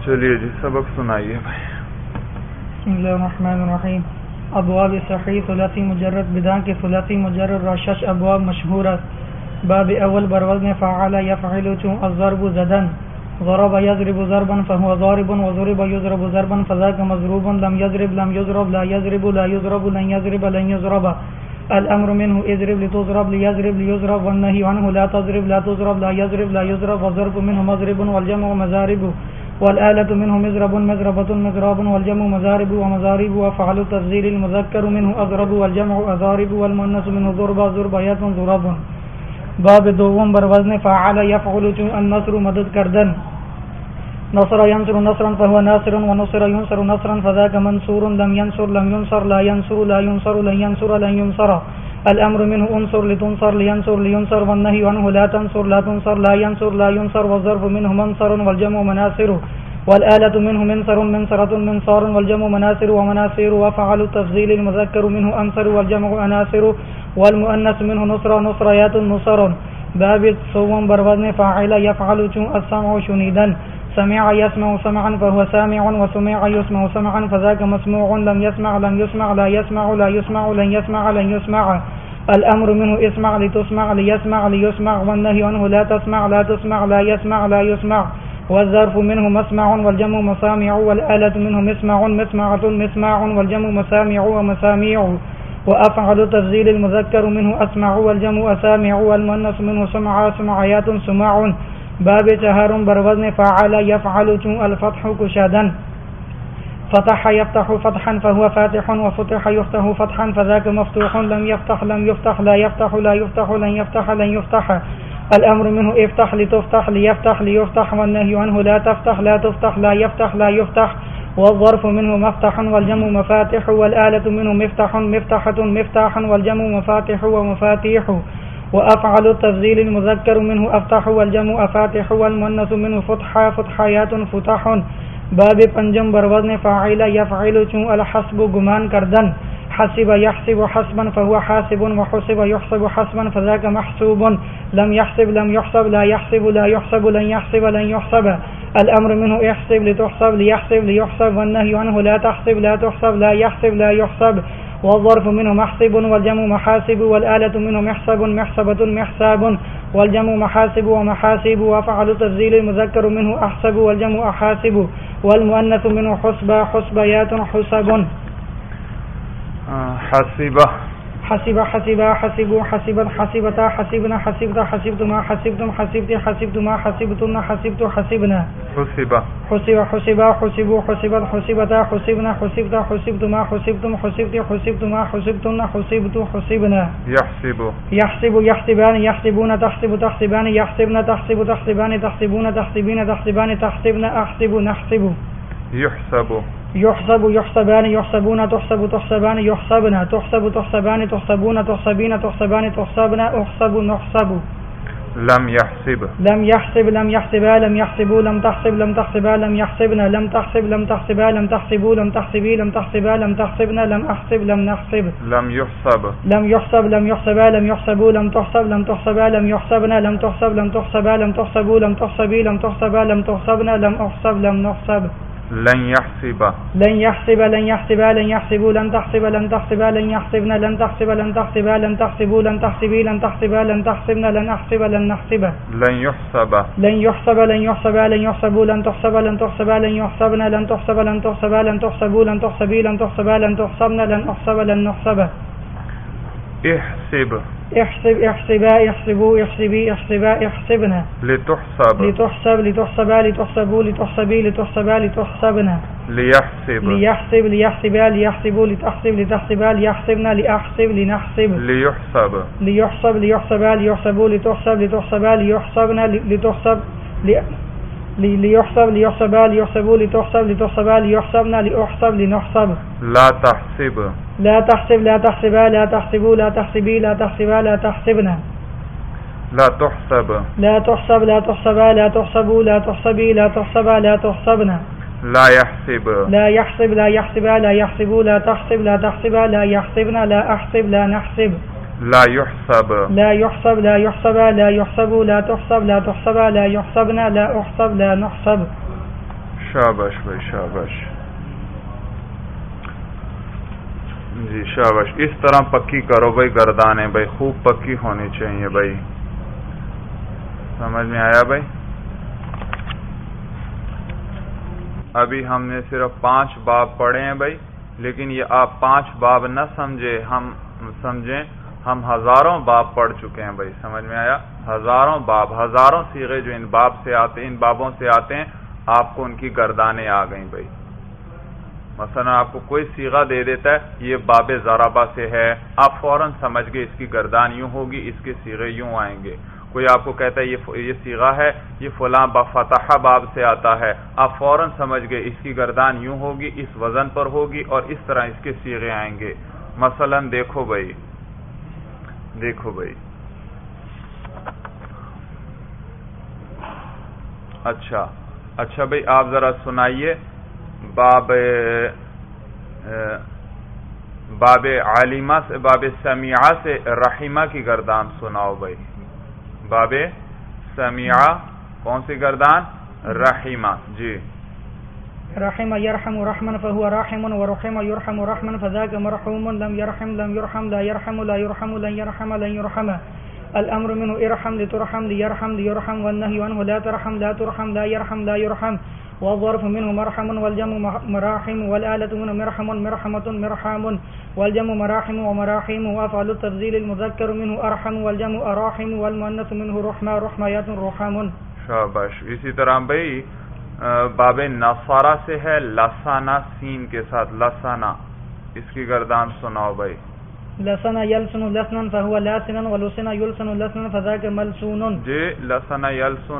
चलिए जी सबक सुनाइए भाई। बिस्मिल्लाहिर्रहमानिर्रहीम। अबवाब सही सुलासी मुजर्रद बिदा के सुलासी मुजर्रद रशश अबवाब मशहूरत। बाब अव्वल बरवज़्न फ़अला यफ़अलु चूँ अज़्ज़रबु ज़दन ज़रब यज़रिबु ज़रबन फ़हुव ज़ारिबुन व ज़ुरिब युज़रबु ज़रबन फ़ज़ाक मज़रूबुन लम यज़रिब लम युज़रब ला यज़रिबु ला युज़रबु लन यज़रिब लन युज़रब। الأمر منه اضرب لتضرب ليضرب ليضرب والنهي عنه لا تضرب لا تضرب لا يضرب لا يضرب والضرب منه مضرب والجمع مزارب والآلة منه مزرب مزربة مزراب والجمع مزارب ومزارب وفعل التفضيل المذكر منه أضرب والجمع أضارب والمؤنث منه ضرب ضربيات ضرب. باب دوم بر وزن فعل يفعل النصر مدد کردن. نصر ينصر نصرا فهو ناصر ونصر ينصر نصرا فذاك منصور لم ينصر لم ينصر لا ينصر لا ينصر لن ينصر لن ينصر. الأمر منه انصر لتنصر لينصر لينصر والنهي عنه لا تنصر لا تنصر لا ينصر لا ينصر والظرف منه منصر والجمع مناصر والآلة منه منصر منصرة منصار والجمع مناصر ومناصر وفعل التفضيل المذكر منه أنصر والجمع أناصر والمؤنث منه نصر نصريات نصر. باب صوم بروزن فاعل يفعل السمع شنيدا. سمع يسمع سمعا فهو سامع وسمع يسمع سمعا فذاك مسموع لم يسمع لم يسمع لا يسمع لا يسمع لن يسمع لن يسمع. الأمر منه اسمع لتسمع ليسمع ليسمع والنهي عنه لا تسمع لا تسمع لا يسمع لا يسمع. والظرف منه مسمع والجمع مسامع والآلة منه مسمع مسمعة مسماع والجمع مسامع ومساميع. وأفعل تفضيل المذكر منه أسمع والجمع أسامع والمؤنث منه سمع سمعيات سماع. باب شهر بروزن فعل يفعل الفتح كشادا. فتح يفتح فتحا فهو فاتح وفتح يفتح فتحا فذاك مفتوح لم يفتح لم يفتح لا يفتح لا يفتح لن يفتح لن يفتح. الأمر منه افتح لتفتح ليفتح ليفتح والنهي عنه لا تفتح لا تفتح لا يفتح لا يفتح. والظرف منه مفتح والجمع مفاتح والآلة منه مفتح مفتحة مفتاح والجمع مفاتح ومفاتيح. وأفعل التفضيل المذكر منه أفتح والجمع أفاتح والمؤنث منه فتحا فتحيات فتح. باب پنجم بروزن فاعل يفعل الحسب گمان کردن. حسب يحسب حسبا فهو حاسب وحسب يحسب حسبا فذاك محسوب لم يحسب لم يحسب لا يحسب لا يحسب لن يحسب لن يحسب. الأمر منه احسب لتحسب ليحسب ليحسب والنهي عنه لا تحسب لا تحسب لا يحسب لا يحسب. والظرف منه محسب والجمع محاسب والآلة منه محسب محسبة محساب والجمع محاسب ومحاسب. وفعل تفضيل المذكر منه أحسب والجمع أحاسب والمؤنث منه حسبة حسبيات حسب. حسبة حسب حسبا حسبوا حسبا حسبتا حسبنا حسبت حسبتما حسبتم حسبت حسبتما حسبتن حسبت حسبنا. حسبة حسب حسبا حسبوا حسبت حسبتا حسبنا حسبت حسبتما حسبتم حسبت حسبتما حسبتن حسبت حسبنا. يحسب يحسب يحسبان يحسبون تحسب تحسبان يحسبن تحسب تحسبان تحسبون تحسبين تحسبان تحسبن أحسب نحسب. يحسب يحسب يحسبان يحسبون تحسب تحسبان يحسبنا تحسب تحسبان تحسبون تحسبين تحسبان تحسبنا أحسب نحسب. لم يحسب لم يحسب لم يحسبا لم يحسبوا لم تحسب لم تحسبا لم يحسبنا لم تحسب لم تحسبا لم تحسبوا لم تحسبي لم تحسبا لم تحسبنا لم أحسب لم نحسب. لم يحسب لم يحسب لم يحسبا لم يحسبوا لم تحسب لم تحسبا لم يحسبنا لم تحسب لم تحسبا لم تحسبوا لم تحسبي لم تحسبا لم تحسبنا لم أحسب لم نحسب. لن يحسب لن يحسب لن يحسبا لن يحسبوا لن تحسب لن تحسبا لن يحسبنا لن تحسب لن تحسبا لن تحسبوا لن تحسبي لن تحسبا لن تحسبنا لن أحسب لن نحسب. لن يحسب لن يحسب لن يحسبا لن يحسبوا لن تحسب لن تحسبا لن يحسبنا لن تحسب لن تحسبا لن تحسبوا لن تحسبي لن تحسبا لن تحسبنا لن أحسب لن نحسب. احسب احسب احسبا احسبوا احسبي احسبا احسبنا. لتحسب لتحسب لتحسبا لتحسبوا لتحسبي لتحسبا لتحسبنا. ليحسب ليحسب ليحسبا ليحسبوا لتحسب لتحسبا ليحسبنا لأحسب لنحسب. ليحسب ليحسب ليحسبا ليحسبوا لتحسب لتحسبا ليحسبنا لتحسب ليحسب ليحسبا ليحسبوا لتحسب لتحسبا ليحسبنا لأحسب لنحسب. لا تحسب لا تحسب لا تحسبا لا تحسبوا لا تحسبي لا تحسبا لا تحسبنا. لا تحسب لا تحسب لا تحسبا لا تحسبوا لا تحسبي لا تحسبا لا تحسبنا. لا يحسب لا يحسب لا يحسبا لا يحسبوا لا تحسب لا تحسبا لا يحسبنا لا أحسب لا نحسب. لا يحسب لا يحسب لا يحسبا لا يحسب لا تحسب لا تحسبا لا يحسبنا لا أحسب لا نحسب. شاباش بھائی شاباش جی شاباش. اس طرح پکی کرو بھائی گردانیں بھائی خوب پکی ہونی چاہیے بھائی. سمجھ میں آیا بھائی؟ ابھی ہم نے صرف 5 باب پڑھے ہیں بھائی، لیکن یہ آپ 5 باب نہ سمجھے، ہم سمجھیں ہم ہزاروں باب پڑھ چکے ہیں بھائی. سمجھ میں آیا؟ ہزاروں باب، ہزاروں صیغے جو ان باب سے آتے ہیں، ان بابوں سے آتے ہیں، آپ کو ان کی گردانیں آ گئیں بھائی. مثلا آپ کو کوئی صیغہ دے دیتا ہے یہ باب ضربہ سے ہے، آپ فوراً سمجھ گئے اس کی گردان یوں ہوگی، اس کے صیغے یوں آئیں گے. کوئی آپ کو کہتا ہے یہ صیغہ ہے، یہ فلاں فتح باب سے آتا ہے، آپ فوراً سمجھ گئے اس کی گردان یوں ہوگی، اس وزن پر ہوگی اور اس طرح اس کے صیغے آئیں گے. مثلا دیکھو بھائی اچھا بھائی آپ ذرا سنائیے باب عالمہ سے، باب سمیعہ سے رحیمہ کی گردان سناؤ بھائی. باب سمیعہ کون سی گردان؟ رحیمہ. جی. رحم يرحم رحما فهو راحم، ورحم يرحم رحما فذاك مرحوم. لم يرحم لا يرحم لا يرحم لن يرحم. الامر منه ارحم لترحم، ليرحم ليرحم، والنهي عنه لا ترحم لا ترحم، لا يرحم لا يرحم. والظرف منه مرحم، والجمع مراحم، والآلة منه مرحم مرحمة مرحام، والجمع مراحم ومراحم. وافعل التفضيل المذكر منه ارحم، والجمع اراحم، والمؤنث منه رحمة رحميات رحام. شاباش. اسی طرح بھائی باب نصارہ سے ہے لسانہ سین کے ساتھ، لسانہ، اس کی گردان سناؤ بھائی. لسنا يلسن لسنا فهو لاسنا، ولسنا يلسن لسنا فذاك ملسون. جی. لسنا يلسن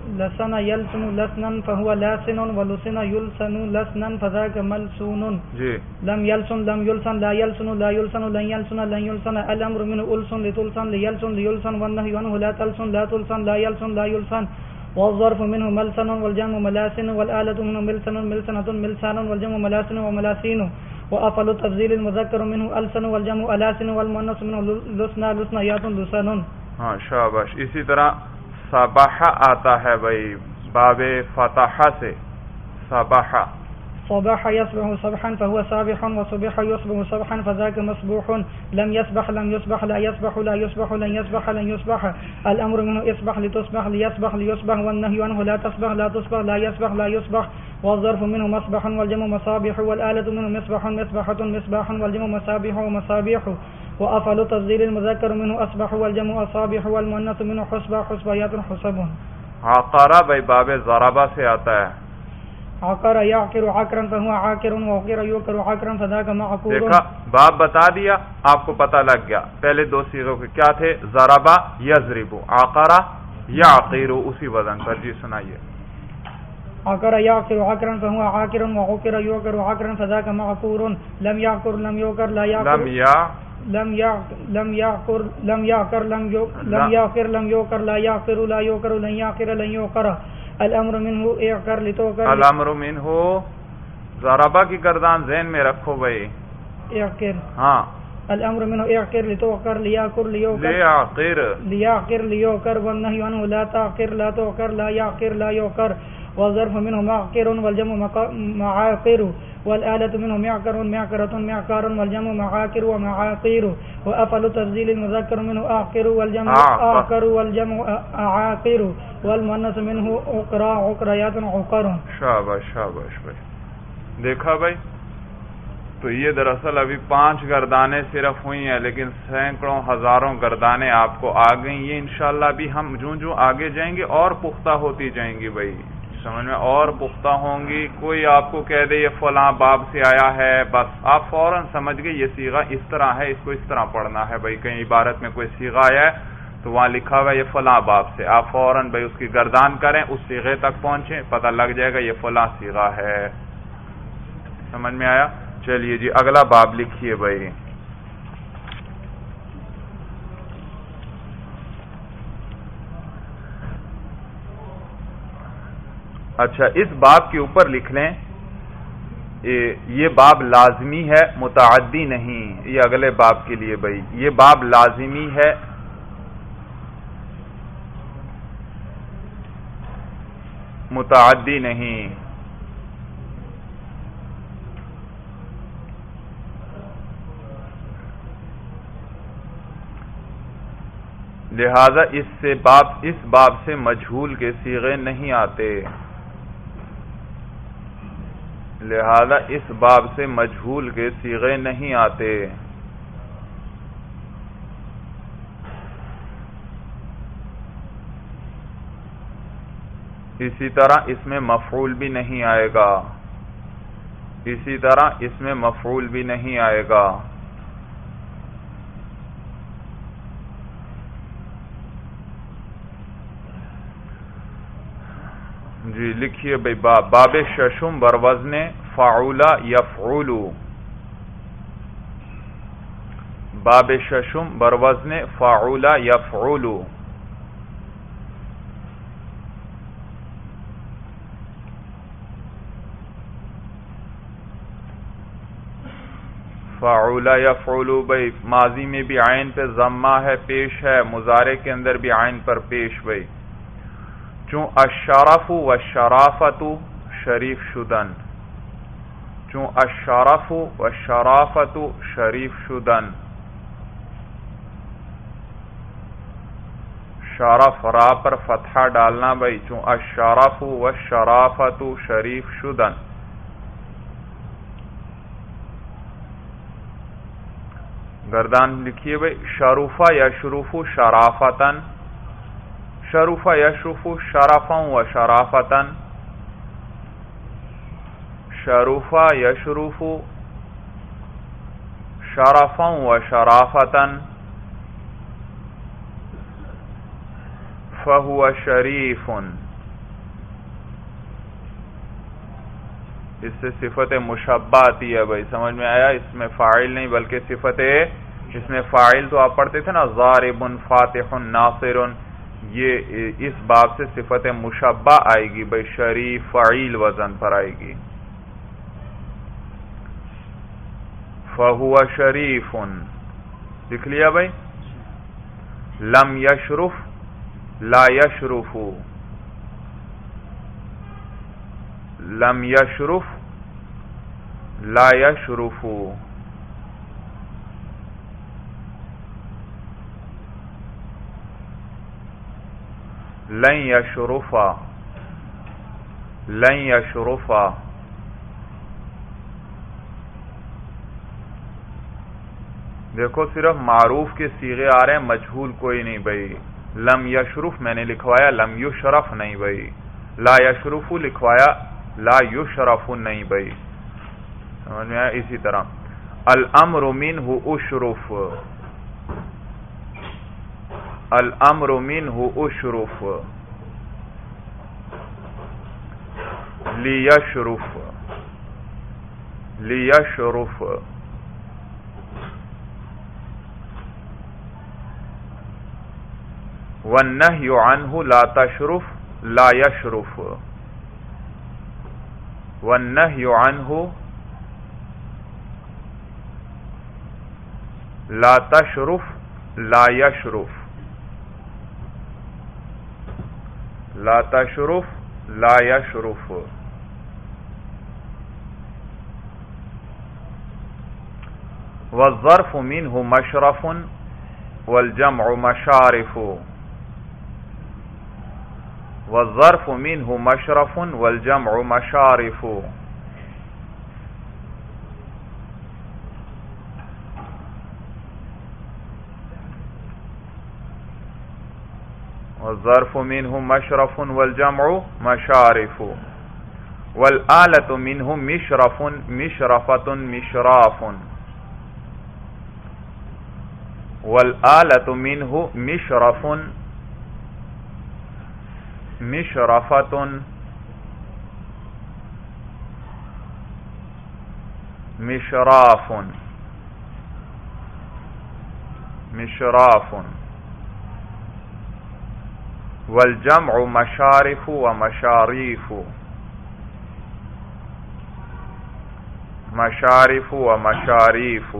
لسنا فهو لاسن، ولسنا يلسن لسنا فذاك ملسون. جی. لم يلسن لم يلسن، لا يلسن لا يلسن، لن يلسن لن يلسن. الامر منه السن لتلسن، ليلسن ليلسن، والنهي عنه لا تلسن لا تلسن، لا يلسن لا يلسن. والظرف منه ملسن، والجمع ملاسن، والآلة منه ملسن ملسنة ملسان، والجمع ملاسن وملاسين. وأفعل التفضيل المذكر منه ألسن، والجمع ألاسن، والمؤنث منه لسنا لسنيات لسان. ہاں شاباش. اسی طرح صباحہ آتا ہے بھائی باب فتحہ سے. صباحہ صباح يصبح صبحا فهو صابح، وصبح يصبح صبحا فذاك مصبوح. لم يصبح لم يصبح، لا يصبح لا يصبح، لن يصبح لن يصبح. الأمر منه اصبح لتصبح، ليصبح ليصبح، والنهي عنه لا تصبح لا تصبح، لا يصبح لا يصبح. والظرف منه مصبح، والجمع مصابيح، والآلة منه مصباح مصباحة مصباح، والجمع مصابيح ومصابيح. وأفعل التفضيل المذكر منه أصبح، والجمع أصابح، والمؤنث منه حصبة حصبيات حصب. عقرہ بھائی باب ضربہ سے آتا ہے. عقر يعقر عقرا فهو عاقر، وعقر يعقر عقرا فذاك معقور. دیکھا باب بتا دیا آپ کو پتہ لگ گیا. پہلے 2 صیغوں کے کیا تھے؟ ضربہ یضرب، عقرہ یعقر، اسی وزن پر. جی سنائیے. عقر يعقر عقرا فهو عاقر، وعقر يعقر عقرا فذاك معقور. لم يعقر لم يعقر لا يعقر، لم يعقر لم يعقر لم يعقر لم يعقر، لا يعقر لا يعقر، لن يعقر لن يعقر. الامر منه اعقر لتوقر. الامر منه ضربہ کی گردان ذہن میں رکھو بھائی. اعقر. ہاں. الامر منه اعقر لتوقر، ليعقر ليعقر، ليعقر ليعقر. والنهي عنه لا تعقر لا توقر، لا يعقر لا يعقر. والظرف منه معقر، والجمع معاقر. والآلة منه معقر معقرة معقار، والجمع معاقر ومعاقير. وأفعل تفضيل المذكر منه أعقر، والجمع أعقر، والجمع أعاقر. والمؤنث منه عقرا عقريات عقر. شاباش شاباش بھائی. دیکھا بھائی تو یہ دراصل ابھی 5 گردانیں صرف ہوئی ہیں، لیکن سینکڑوں ہزاروں گردانیں آپ کو آ گئیں. یہ انشاءاللہ ابھی ہم جو آگے جائیں گے اور پختہ ہوتی جائیں گی بھائی. سمجھ میں اور پختہ ہوں گی. کوئی آپ کو کہہ دے یہ فلاں باب سے آیا ہے، بس آپ فوراً سمجھ گئے یہ صیغہ اس طرح ہے، اس کو اس طرح پڑھنا ہے بھائی. کہیں عبارت میں کوئی صیغہ آیا ہے تو وہاں لکھا ہوا ہے یہ فلاں باب سے، آپ فوراً بھائی اس کی گردان کریں، اس صیغے تک پہنچیں، پتہ لگ جائے گا یہ فلاں صیغہ ہے. سمجھ میں آیا؟ چلیے جی اگلا باب لکھیے بھائی. اچھا اس باب کے اوپر لکھ لیں یہ باب لازمی ہے متعدی نہیں. یہ اگلے باب کے لیے بھائی یہ باب لازمی ہے متعدی نہیں. لہذا اس باب سے مجہول کے صیغے نہیں آتے، لہذا اس باب سے مجہول کے صیغے نہیں آتے۔ اسی طرح اس میں مفعول بھی نہیں آئے گا، اسی طرح اس میں مفعول بھی نہیں آئے گا۔ جی لکھیے بھائی، باب ششم بروزن فعول یفعول، باب ششم بروزن فعول یفعول۔ فعول یفعول بھائی ماضی میں بھی عین پہ ضمہ ہے پیش ہے، مضارع کے اندر بھی عین پر پیش بھائی، چون الشرف والشرافت شریف شدن، چون الشرف والشرافت شریف شدن، شرف را پر فتحہ ڈالنا بھائی، چون الشرف والشرافت شریف شدن۔ گردان لکھیے بھائی، شرف یشرف شرافتن، شرف یشرف شرفا و شرافتن، شرف یشرف شرفا و شرافتن، فہو شریف۔ اس سے صفت مشبہ آتی ہے بھائی، سمجھ میں آیا؟ اس میں فاعل نہیں بلکہ صفت، اس میں فاعل تو آپ پڑھتے تھے نا، ضارب فاتح ناصر، یہ اس باب سے صفت مشبہ آئے گی بھائی، شریف فعیل وزن پر آئے گی۔ فہو شریف لکھ لیا بھائی، لم یشرف لا یشرف، لم یشرف لا یشرف، لن یشرف لن یشرف۔ دیکھو صرف معروف کے صیغے آ رہے ہیں، مجہول کوئی نہیں بھائی۔ لم یشرف میں نے لکھوایا، لم یشرف نہیں بھائی۔ لا یشرف لکھوایا، لا یشرف نہیں بھائی، سمجھ میں آیا؟ اسی طرح الامر منہ اشرف، الامر منہ اشرف، لیشرف لیشرف، والنہی عنہ لا تشرف لا یشرف، والنہی عنہ لا تشرف لا یشرف، لا تشرف لا یشرف۔ والظرف منہ مشرف والجمع مشارف، والظرف منہ مشرف والجمع مشارف۔ والظرف منہ مشرف والجمع مشارف، والآلة منہ مشرف مشرفۃ مشراف، والآلة منہ مشرف مشرفۃ مشراف مشراف، والجمع مشارف ومشاریف مشارف ومشاریف،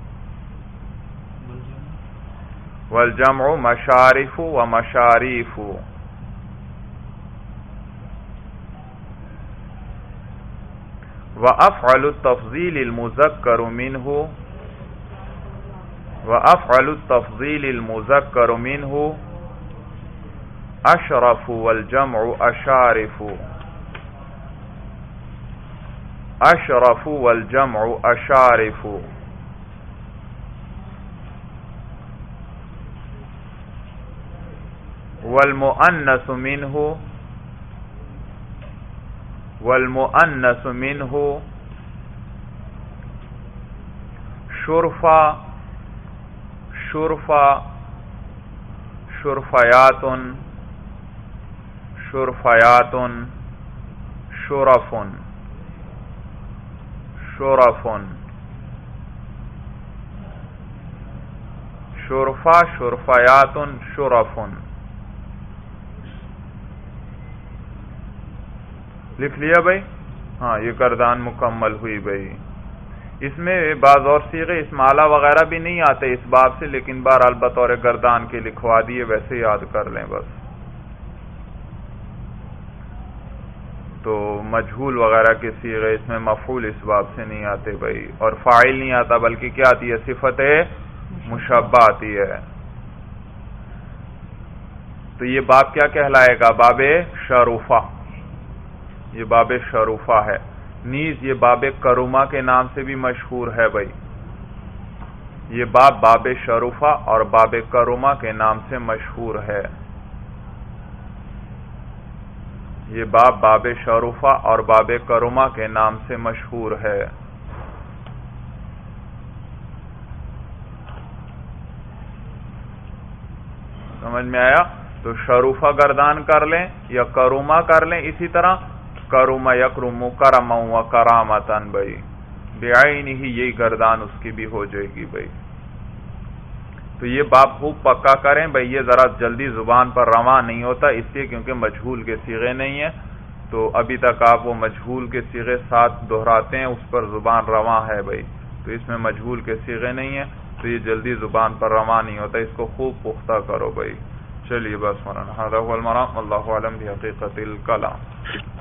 والجمع مشارف ومشاریف۔ وأفعل التفضيل المذكر منه، وأفعل التفضيل المذكر منه اشرف والجمع اشارف، اشرف والجمع اشارف، والمؤنث منه، والمؤنث منه شرفا، شرفا، شرفیات، شرفیات، شرف، شرف، شرفا، شرفیات، شرف۔ لکھ لیا بھائی؟ ہاں، یہ گردان مکمل ہوئی بھائی۔ اس میں بعض اور صیغے اسم اعلیٰ وغیرہ بھی نہیں آتے اس باب سے، لیکن بہرحال بطور گردان کے لکھوا دیے، ویسے یاد کر لیں بس۔ تو مجہول وغیرہ کے صیغے اس میں مفعول اس باب سے نہیں آتے بھائی، اور فاعل نہیں آتا، بلکہ کیا آتی ہے؟ صفت مشبہ آتی ہے۔ تو یہ باب کیا کہلائے گا؟ باب شروفہ، یہ باب شروفہ ہے۔ نیز یہ باب کرومہ کے نام سے بھی مشہور ہے بھائی، یہ باب باب شروفہ اور باب کرومہ کے نام سے مشہور ہے۔ یہ باب باب شروفہ اور باب کرومہ کے نام سے مشہور ہے۔ سمجھ میں آیا؟ تو شروفہ گردان کر لیں یا کرومہ کر لیں، اسی طرح کرم یکرم کرما و کرامتن بھائی، بعین ہی یہی گردان اس کی بھی ہو جائے گی بھائی۔ تو یہ باب خوب پکا کریں بھائی، یہ ذرا جلدی زبان پر رواں نہیں ہوتا، اس لیے کیونکہ مجہول کے صیغے نہیں ہیں، تو ابھی تک آپ وہ مجہول کے صیغے ساتھ دہراتے ہیں، اس پر زبان رواں ہے بھائی، تو اس میں مجہول کے صیغے نہیں ہیں، تو یہ جلدی زبان پر رواں نہیں ہوتا، اس کو خوب پختہ کرو بھائی۔ چلیے بس مولانا، ھذا ھو المرام، واللہ اعلم بحقیقت الکلام۔